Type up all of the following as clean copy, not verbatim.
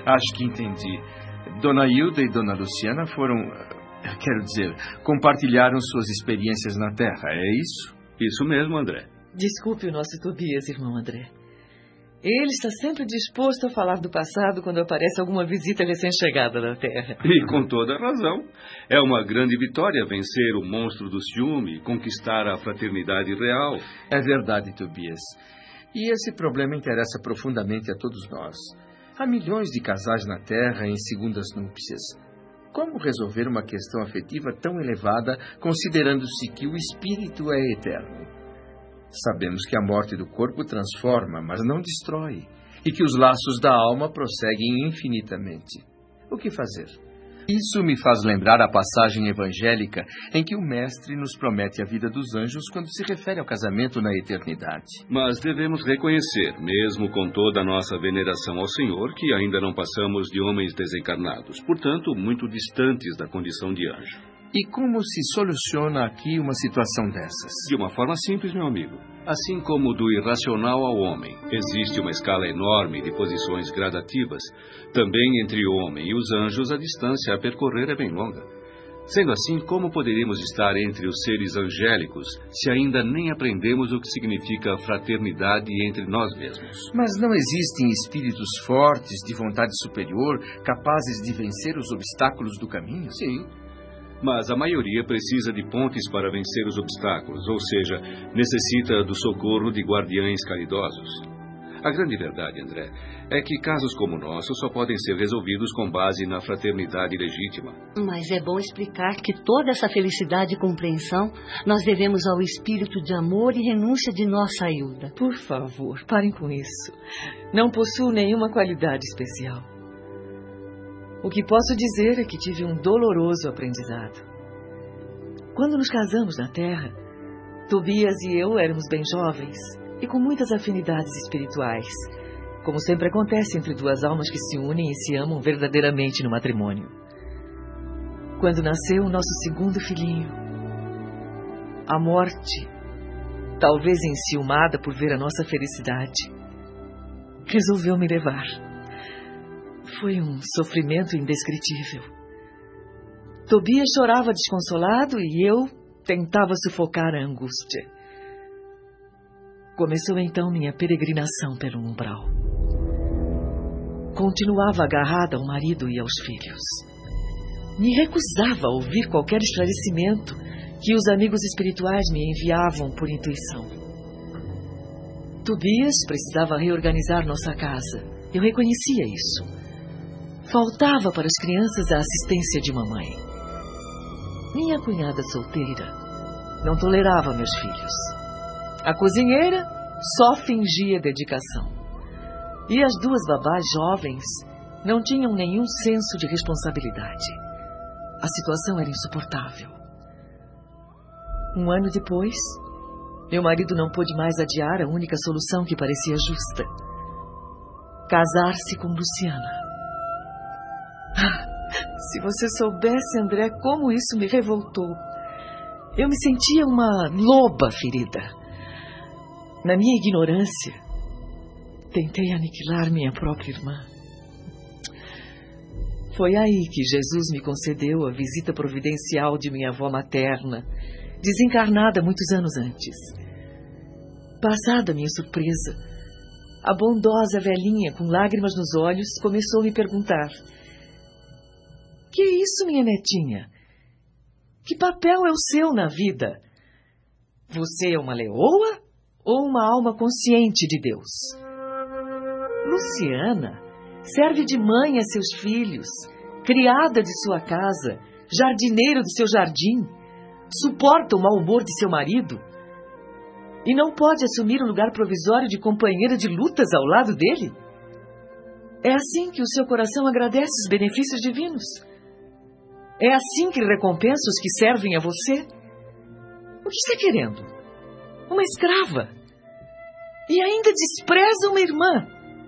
Acho que entendi. Dona Hilda e Dona Luciana compartilharam suas experiências na Terra, é isso? Isso mesmo, André. Desculpe o nosso Tobias, irmão André. Ele está sempre disposto a falar do passado quando aparece alguma visita recém-chegada na Terra. E com toda razão. É uma grande vitória vencer o monstro do ciúme, conquistar a fraternidade real. É verdade, Tobias. E esse problema interessa profundamente a todos nós. Há milhões de casais na Terra em segundas núpcias. Como resolver uma questão afetiva tão elevada, considerando-se que o espírito é eterno? Sabemos que a morte do corpo transforma, mas não destrói, e que os laços da alma prosseguem infinitamente. O que fazer? Isso me faz lembrar a passagem evangélica em que o Mestre nos promete a vida dos anjos quando se refere ao casamento na eternidade. Mas devemos reconhecer, mesmo com toda a nossa veneração ao Senhor, que ainda não passamos de homens desencarnados, portanto, muito distantes da condição de anjo. E como se soluciona aqui uma situação dessas? De uma forma simples, meu amigo. Assim como do irracional ao homem, existe uma escala enorme de posições gradativas. Também entre o homem e os anjos, a distância a percorrer é bem longa. Sendo assim, como poderíamos estar entre os seres angélicos se ainda nem aprendemos o que significa fraternidade entre nós mesmos? Mas não existem espíritos fortes, de vontade superior, capazes de vencer os obstáculos do caminho? Sim. Mas a maioria precisa de pontes para vencer os obstáculos, ou seja, necessita do socorro de guardiães caridosos. A grande verdade, André, é que casos como o nosso só podem ser resolvidos com base na fraternidade legítima. Mas é bom explicar que toda essa felicidade e compreensão nós devemos ao espírito de amor e renúncia de nossa Hilda. Por favor, parem com isso. Não possuo nenhuma qualidade especial. O que posso dizer é que tive um doloroso aprendizado. Quando nos casamos na Terra, Tobias e eu éramos bem jovens e com muitas afinidades espirituais, como sempre acontece entre duas almas que se unem e se amam verdadeiramente no matrimônio. Quando nasceu o nosso segundo filhinho, a morte, talvez enciumada por ver a nossa felicidade, resolveu me levar. Foi um sofrimento indescritível. Tobias chorava desconsolado e eu tentava sufocar a angústia. Começou então minha peregrinação pelo umbral. Continuava agarrada ao marido e aos filhos. Me recusava a ouvir qualquer esclarecimento que os amigos espirituais me enviavam por intuição. Tobias precisava reorganizar nossa casa. Eu reconhecia isso. Faltava para as crianças a assistência de mamãe. Minha cunhada solteira não tolerava meus filhos. A cozinheira só fingia dedicação. E as duas babás jovens não tinham nenhum senso de responsabilidade. A situação era insuportável. Um ano depois, meu marido não pôde mais adiar a única solução que parecia justa: casar-se com Luciana. Se você soubesse, André, como isso me revoltou. Eu me sentia uma loba ferida. Na minha ignorância, tentei aniquilar minha própria irmã. Foi aí que Jesus me concedeu a visita providencial de minha avó materna, desencarnada muitos anos antes. Passada minha surpresa, a bondosa velhinha, com lágrimas nos olhos, começou a me perguntar: que é isso, minha netinha? Que papel é o seu na vida? Você é uma leoa ou uma alma consciente de Deus? Luciana serve de mãe a seus filhos, criada de sua casa, jardineira do seu jardim, suporta o mau humor de seu marido e não pode assumir o lugar provisório de companheira de lutas ao lado dele? É assim que o seu coração agradece os benefícios divinos? É assim que recompensa os que servem a você? O que está querendo? Uma escrava? E ainda despreza uma irmã?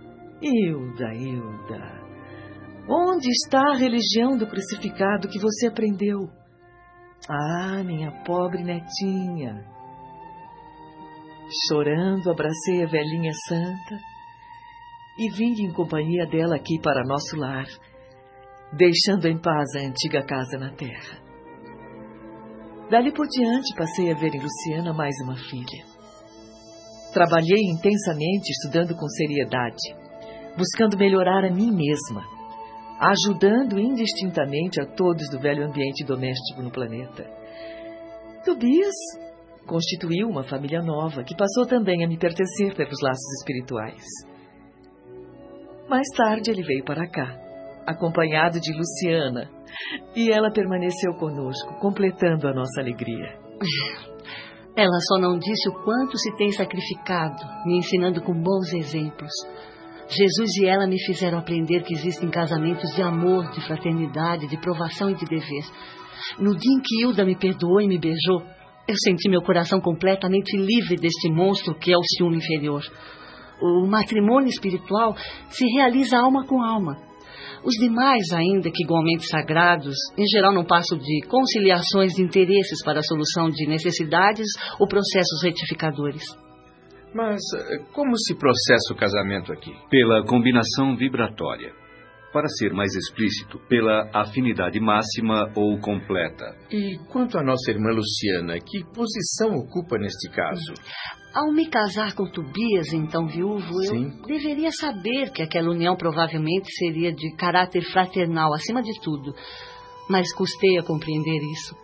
Hilda, onde está a religião do crucificado que você aprendeu? Ah, minha pobre netinha. Chorando, abracei a velhinha santa e vim em companhia dela aqui para nosso lar, deixando em paz a antiga casa na terra. Dali por diante, passei a ver em Luciana mais uma filha. Trabalhei intensamente, estudando com seriedade, buscando melhorar a mim mesma, ajudando indistintamente a todos do velho ambiente doméstico no planeta. Tobias constituiu uma família nova, que passou também a me pertencer pelos laços espirituais. Mais tarde ele veio para cá, acompanhado de Luciana, e ela permaneceu conosco, completando a nossa alegria. Ela só não disse o quanto se tem sacrificado, me ensinando com bons exemplos. Jesus e ela me fizeram aprender que existem casamentos de amor, de fraternidade, de provação e de dever. No dia em que Hilda me perdoou e me beijou, eu senti meu coração completamente livre deste monstro que é o ciúme inferior. O matrimônio espiritual se realiza alma com alma. Os demais, ainda que igualmente sagrados, em geral não passam de conciliações de interesses para a solução de necessidades ou processos retificadores. Mas como se processa o casamento aqui? Pela combinação vibratória. Para ser mais explícito, pela afinidade máxima ou completa. E quanto à nossa irmã Luciana, que posição ocupa neste caso? Ao me casar com Tobias, então viúvo, Sim. Eu deveria saber que aquela união provavelmente seria de caráter fraternal, acima de tudo. Mas custei a compreender isso.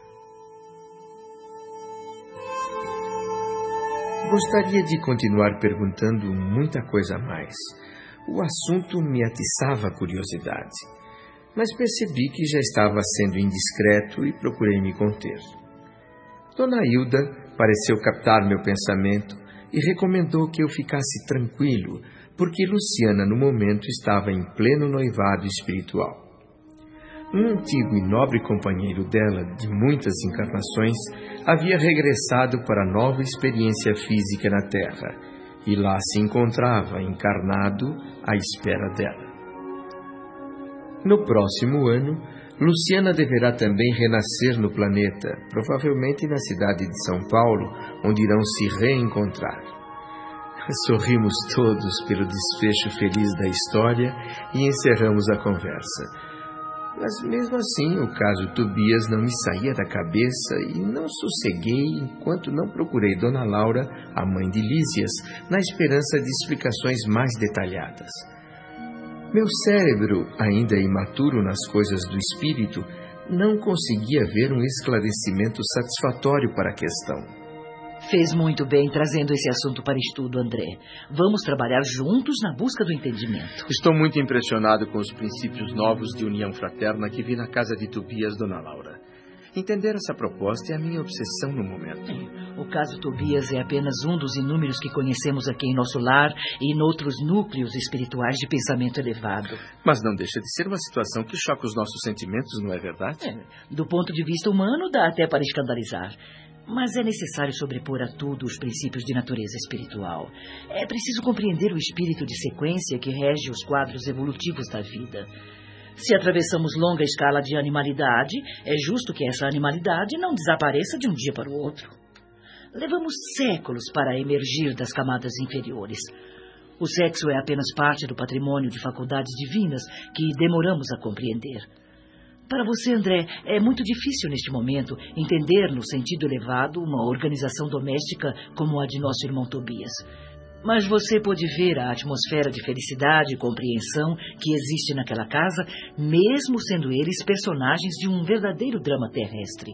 Gostaria de continuar perguntando muita coisa a mais. O assunto me atiçava a curiosidade, mas percebi que já estava sendo indiscreto e procurei me conter. Dona Hilda pareceu captar meu pensamento e recomendou que eu ficasse tranquilo, porque Luciana, no momento, estava em pleno noivado espiritual. Um antigo e nobre companheiro dela, de muitas encarnações, havia regressado para nova experiência física na Terra, e lá se encontrava, encarnado, à espera dela. No próximo ano, Luciana deverá também renascer no planeta, provavelmente na cidade de São Paulo, onde irão se reencontrar. Sorrimos todos pelo desfecho feliz da história e encerramos a conversa. Mas mesmo assim, o caso Tobias não me saía da cabeça e não sosseguei enquanto não procurei Dona Laura, a mãe de Lísias, na esperança de explicações mais detalhadas. Meu cérebro, ainda imaturo nas coisas do espírito, não conseguia ver um esclarecimento satisfatório para a questão. Fez muito bem trazendo esse assunto para estudo, André. Vamos trabalhar juntos na busca do entendimento. Estou muito impressionado com os princípios novos de união fraterna que vi na casa de Tobias, Dona Laura. Entender essa proposta é a minha obsessão no momento. O caso Tobias é apenas um dos inúmeros que conhecemos aqui em nosso lar e em outros núcleos espirituais de pensamento elevado. Mas não deixa de ser uma situação que choca os nossos sentimentos, não é verdade? Do ponto de vista humano, dá até para escandalizar. Mas é necessário sobrepor a tudo os princípios de natureza espiritual. É preciso compreender o espírito de sequência que rege os quadros evolutivos da vida. Se atravessamos longa escala de animalidade, é justo que essa animalidade não desapareça de um dia para o outro. Levamos séculos para emergir das camadas inferiores. O sexo é apenas parte do patrimônio de faculdades divinas que demoramos a compreender. Para você, André, é muito difícil neste momento entender no sentido elevado uma organização doméstica como a de nosso irmão Tobias. Mas você pode ver a atmosfera de felicidade e compreensão que existe naquela casa, mesmo sendo eles personagens de um verdadeiro drama terrestre.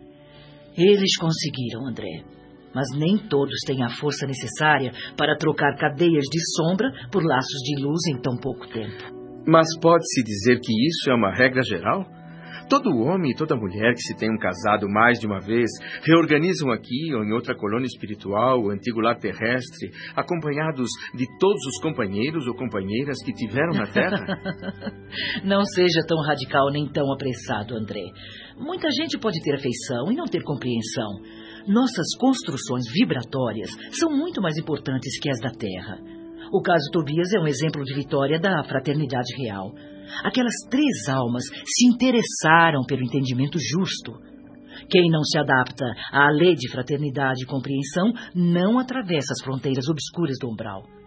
Eles conseguiram, André, mas nem todos têm a força necessária para trocar cadeias de sombra por laços de luz em tão pouco tempo. Mas pode-se dizer que isso é uma regra geral? Todo homem e toda mulher que se tenham casado mais de uma vez reorganizam aqui ou em outra colônia espiritual, o antigo lar terrestre, acompanhados de todos os companheiros ou companheiras que tiveram na Terra? Não seja tão radical nem tão apressado, André. Muita gente pode ter afeição e não ter compreensão. Nossas construções vibratórias são muito mais importantes que as da Terra. O caso Tobias é um exemplo de vitória da fraternidade real. Aquelas 3 almas se interessaram pelo entendimento justo. Quem não se adapta à lei de fraternidade e compreensão não atravessa as fronteiras obscuras do umbral.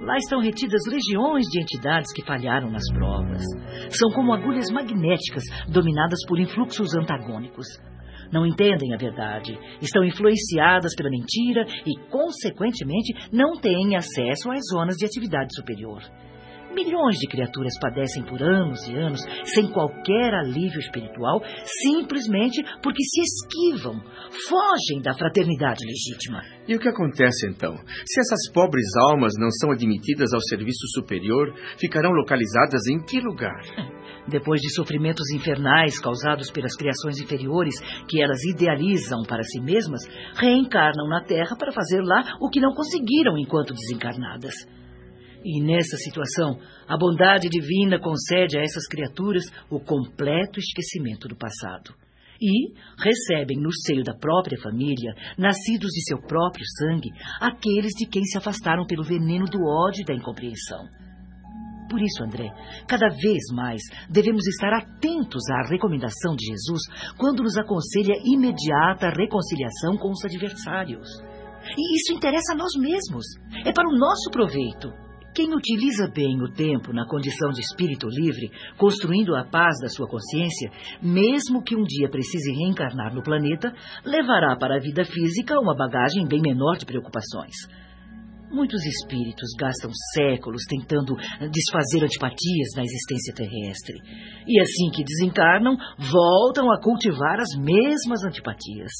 Lá estão retidas legiões de entidades que falharam nas provas. São como agulhas magnéticas dominadas por influxos antagônicos. Não entendem a verdade, estão influenciadas pela mentira e, consequentemente, não têm acesso às zonas de atividade superior. Milhões de criaturas padecem por anos e anos sem qualquer alívio espiritual, simplesmente porque se esquivam, fogem da fraternidade legítima. E o que acontece então? Se essas pobres almas não são admitidas ao serviço superior, ficarão localizadas em que lugar? Depois de sofrimentos infernais causados pelas criações inferiores que elas idealizam para si mesmas, reencarnam na Terra para fazer lá o que não conseguiram enquanto desencarnadas. E nessa situação, a bondade divina concede a essas criaturas o completo esquecimento do passado. E recebem no seio da própria família, nascidos de seu próprio sangue, aqueles de quem se afastaram pelo veneno do ódio e da incompreensão. Por isso, André, cada vez mais devemos estar atentos à recomendação de Jesus quando nos aconselha imediata reconciliação com os adversários. E isso interessa a nós mesmos. É para o nosso proveito. Quem utiliza bem o tempo na condição de espírito livre, construindo a paz da sua consciência, mesmo que um dia precise reencarnar no planeta, levará para a vida física uma bagagem bem menor de preocupações. Muitos espíritos gastam séculos tentando desfazer antipatias na existência terrestre. E assim que desencarnam, voltam a cultivar as mesmas antipatias.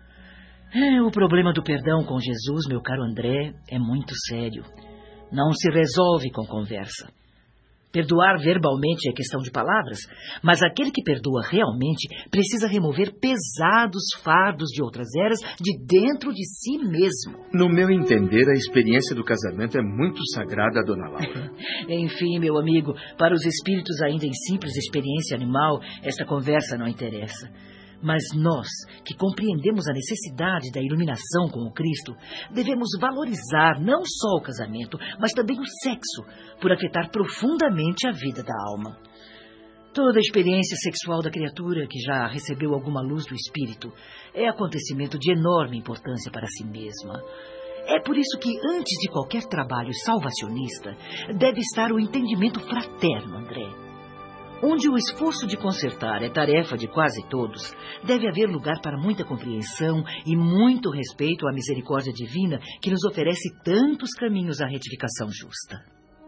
O problema do perdão com Jesus, meu caro André, é muito sério. Não se resolve com conversa. Perdoar verbalmente é questão de palavras, mas aquele que perdoa realmente precisa remover pesados fardos de outras eras de dentro de si mesmo. No meu entender, a experiência do casamento é muito sagrada, dona Laura. Enfim, meu amigo, para os espíritos ainda em simples experiência animal, essa conversa não interessa. Mas nós, que compreendemos a necessidade da iluminação com o Cristo, devemos valorizar não só o casamento, mas também o sexo, por afetar profundamente a vida da alma. Toda a experiência sexual da criatura que já recebeu alguma luz do Espírito é acontecimento de enorme importância para si mesma. É por isso que, antes de qualquer trabalho salvacionista, deve estar o entendimento fraterno, André. Onde o esforço de consertar é tarefa de quase todos, deve haver lugar para muita compreensão e muito respeito à misericórdia divina que nos oferece tantos caminhos à retificação justa.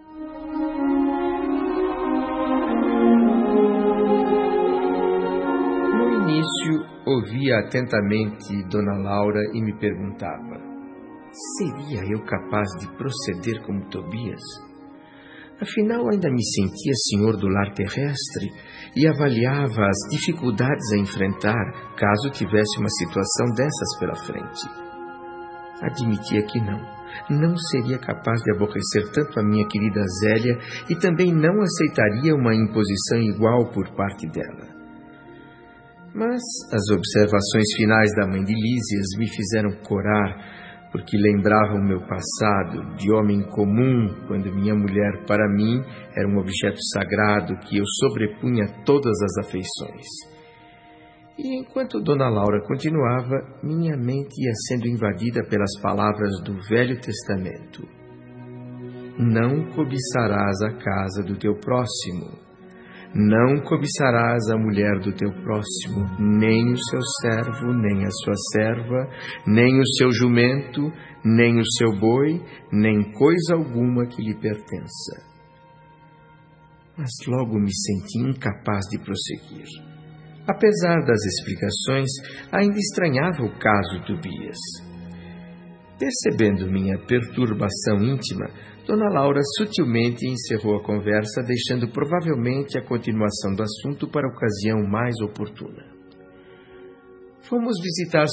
No início, ouvia atentamente Dona Laura e me perguntava: seria eu capaz de proceder como Tobias? Afinal, ainda me sentia senhor do lar terrestre e avaliava as dificuldades a enfrentar caso tivesse uma situação dessas pela frente. Admitia que não seria capaz de aborrecer tanto a minha querida Zélia e também não aceitaria uma imposição igual por parte dela. Mas as observações finais da mãe de Lísias me fizeram corar, porque lembrava o meu passado de homem comum, quando minha mulher, para mim, era um objeto sagrado que eu sobrepunha todas as afeições. E enquanto Dona Laura continuava, minha mente ia sendo invadida pelas palavras do Velho Testamento. Não cobiçarás a casa do teu próximo. Não cobiçarás a mulher do teu próximo, nem o seu servo, nem a sua serva, nem o seu jumento, nem o seu boi, nem coisa alguma que lhe pertença. Mas logo me senti incapaz de prosseguir. Apesar das explicações, ainda estranhava o caso Tobias. Percebendo minha perturbação íntima, Dona Laura sutilmente encerrou a conversa, deixando provavelmente a continuação do assunto para a ocasião mais oportuna. Fomos visitar